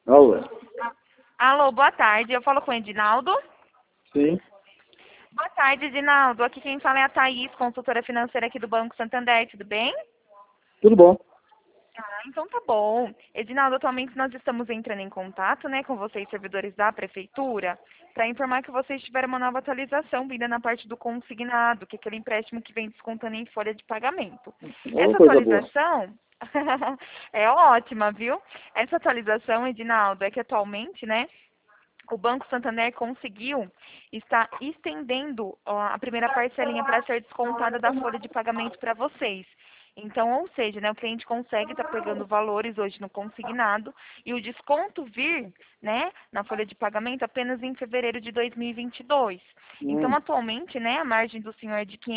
Alô? Alô, boa tarde. Eu falo com o Edinaldo. Sim. Boa tarde, Edinaldo. Aqui quem fala é a Thaís, consultora financeira aqui do Banco Santander. Tudo bem? Tudo bom? Então tá bom. Edinaldo, atualmente nós estamos entrando em contato, né, com vocês, servidores da Prefeitura, para informar que vocês tiveram uma nova atualização vinda na parte do consignado, que é aquele empréstimo que vem descontando em folha de pagamento. Ô, Essa coisa boa. atualização é ótima, viu? Essa atualização, Edinaldo, é que atualmente, né, o Banco Santander conseguiu estar estendendo a primeira parcelinha para ser descontada da folha de pagamento para vocês. Então, ou seja, né, o cliente consegue estar pegando valores hoje no consignado e o desconto vir, né, na folha de pagamento apenas em fevereiro de 2022. Então, Hum. atualmente, né, a margem do senhor é de R$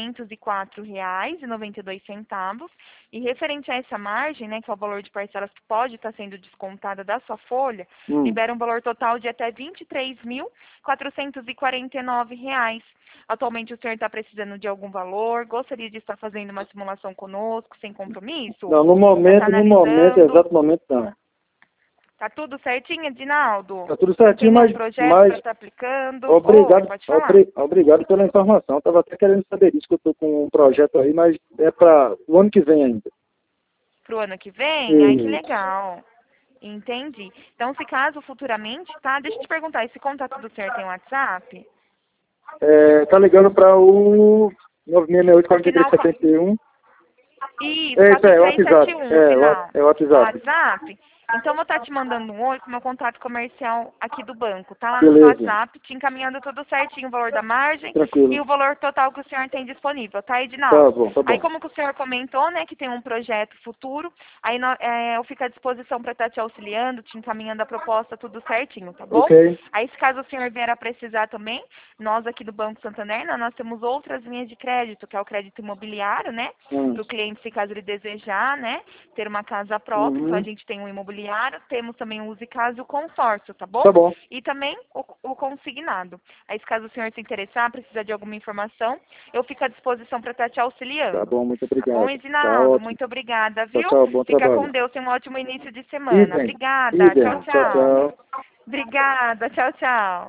504,92 e referente a essa margem, né, que é o valor de parcelas que pode estar sendo descontada da sua folha, Hum. libera um valor total de até R$ 23.449. Atualmente o senhor está precisando de algum valor? Gostaria de estar fazendo uma simulação conosco, sem compromisso? Não, Já está no momento, analisando? exato momento, não. Tá tudo certinho, Edinaldo? Tá tudo Não tem certinho, nenhum projeto para mas estar aplicando? Oi, obrigado, pode falar? obrigado pela informação. Estava até querendo saber disso, que eu estou com um projeto aí, mas é para o ano que vem ainda. Pro ano que vem? Ai, que Isso. legal. Entendi. Então, se caso futuramente, tá? Deixa eu te perguntar, esse contato do senhor tem WhatsApp? Tá ligando para o Final 968-4371. Isso, É isso aí, é o WhatsApp. 4371, final. É o WhatsApp. WhatsApp? Então, eu vou estar te mandando um oi com o meu contato comercial aqui do banco. Tá lá no seu Beleza. WhatsApp, te encaminhando tudo certinho, o valor da margem e Tranquilo. o valor total que o senhor tem disponível, tá, Tá Edinaldo? bom, tá Aí, bom. como que o senhor comentou, né, que tem um projeto futuro, aí eu fico à disposição para estar te auxiliando, te encaminhando a proposta, tudo certinho, tá bom? Ok. Aí, se caso o senhor vier a precisar também, nós aqui do Banco Santander, nós temos outras linhas de crédito, que é o crédito imobiliário, né? Hum. Para o cliente, se caso ele desejar, né, ter uma casa própria. Então, a Uhum. gente tem um imobiliário, temos também o Use Casa e o consórcio, tá bom? Tá bom. E também o consignado. Aí, se caso o senhor se interessar, precisar de alguma informação, eu fico à disposição para estar te Tá auxiliando. bom, muito Tá bom, obrigado. Tá Edinaldo? ótimo. Muito obrigada, Tchau, viu? tchau, bom Fica com trabalho. Deus, tenha um ótimo início de semana. Idem. Obrigada. Tchau, Idem. Tchau, tchau. tchau. Obrigada. Tchau, tchau.